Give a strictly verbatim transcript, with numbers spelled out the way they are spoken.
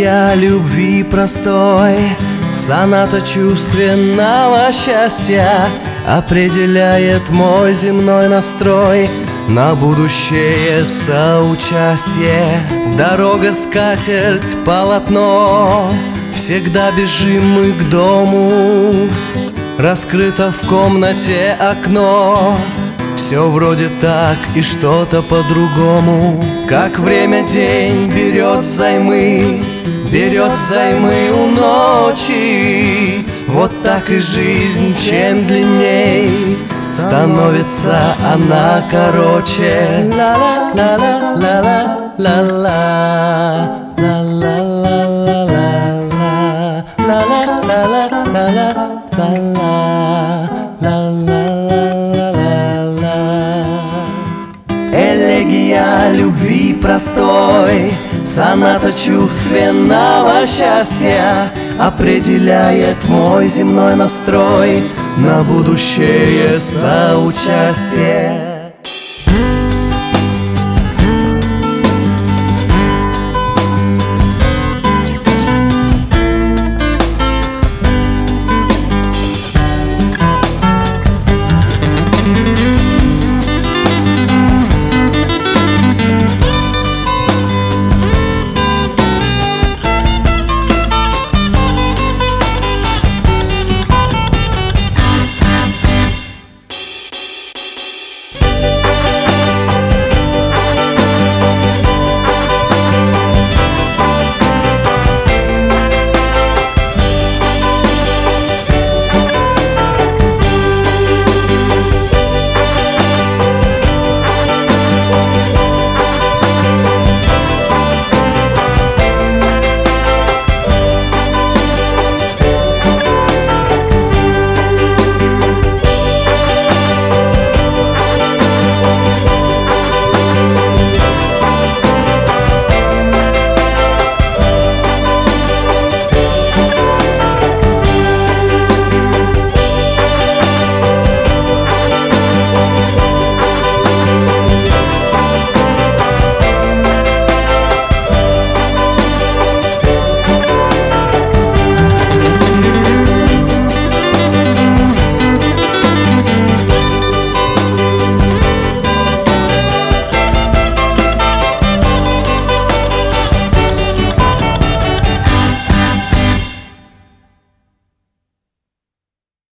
Элегия любви простой, соната чувственного счастья определяет мой земной настрой на будущее соучастие. Дорога, скатерть, полотно, всегда бежим мы к дому. Раскрыто в комнате окно, все вроде так и что-то по-другому. Как время день берет взаймы, берет взаймы у ночи. Вот так и жизнь, чем длинней, становится она короче. Элегия любви простой, соната чувственного счастья определяет мой земной настрой на будущее соучастие.